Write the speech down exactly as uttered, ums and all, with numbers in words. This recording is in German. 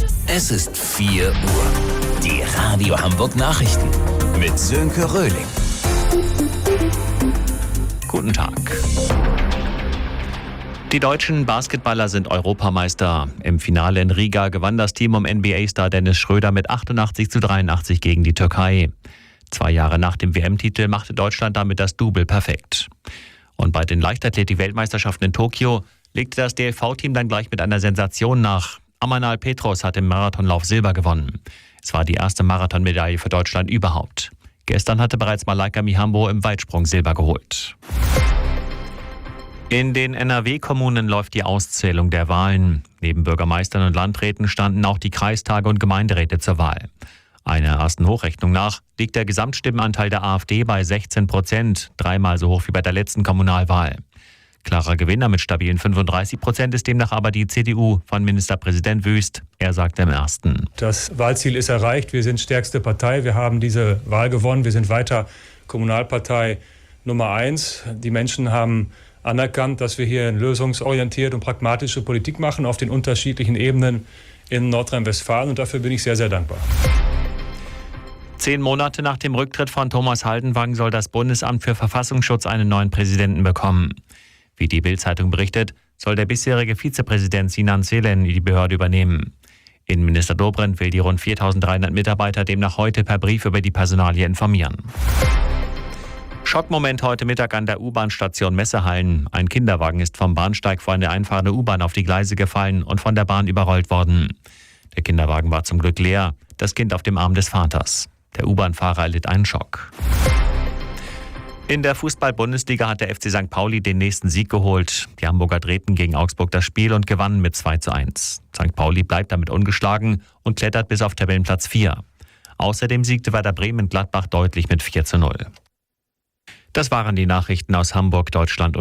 Es ist vier Uhr. Die Radio Hamburg Nachrichten mit Sönke Röhling. Guten Tag. Die deutschen Basketballer sind Europameister. Im Finale in Riga gewann das Team um N B A-Star Dennis Schröder mit achtundachtzig zu dreiundachtzig gegen die Türkei. Zwei Jahre nach dem W M-Titel machte Deutschland damit das Double perfekt. Und bei den Leichtathletik-Weltmeisterschaften in Tokio legte das D L V-Team dann gleich mit einer Sensation nach. Amanal Petros hat im Marathonlauf Silber gewonnen. Es war die erste Marathonmedaille für Deutschland überhaupt. Gestern hatte bereits Malaika Mihambo im Weitsprung Silber geholt. In den N R W-Kommunen läuft die Auszählung der Wahlen. Neben Bürgermeistern und Landräten standen auch die Kreistage und Gemeinderäte zur Wahl. Einer ersten Hochrechnung nach liegt der Gesamtstimmenanteil der AfD bei sechzehn Prozent, dreimal so hoch wie bei der letzten Kommunalwahl. Klarer Gewinner mit stabilen fünfunddreißig Prozent ist demnach aber die C D U von Ministerpräsident Wüst. Er sagte im ersten. Das Wahlziel ist erreicht. Wir sind stärkste Partei. Wir haben diese Wahl gewonnen. Wir sind weiter Kommunalpartei Nummer eins. Die Menschen haben anerkannt, dass wir hier eine lösungsorientierte und pragmatische Politik machen auf den unterschiedlichen Ebenen in Nordrhein-Westfalen. Und dafür bin ich sehr, sehr dankbar. Zehn Monate nach dem Rücktritt von Thomas Haldenwang soll das Bundesamt für Verfassungsschutz einen neuen Präsidenten bekommen. Wie die Bild-Zeitung berichtet, soll der bisherige Vizepräsident Sinan Selen die Behörde übernehmen. Innenminister Dobrindt will die rund viertausenddreihundert Mitarbeiter demnach heute per Brief über die Personalie informieren. Schockmoment heute Mittag an der U-Bahn-Station Messehallen. Ein Kinderwagen ist vom Bahnsteig vor eine einfahrende U-Bahn auf die Gleise gefallen und von der Bahn überrollt worden. Der Kinderwagen war zum Glück leer, das Kind auf dem Arm des Vaters. Der U-Bahn-Fahrer erlitt einen Schock. In der Fußball-Bundesliga hat der F C Sankt Pauli den nächsten Sieg geholt. Die Hamburger drehten gegen Augsburg das Spiel und gewannen mit zwei zu eins. Sankt Pauli bleibt damit ungeschlagen und klettert bis auf Tabellenplatz vier. Außerdem siegte Werder Bremen in Gladbach deutlich mit vier zu null. Das waren die Nachrichten aus Hamburg, Deutschland und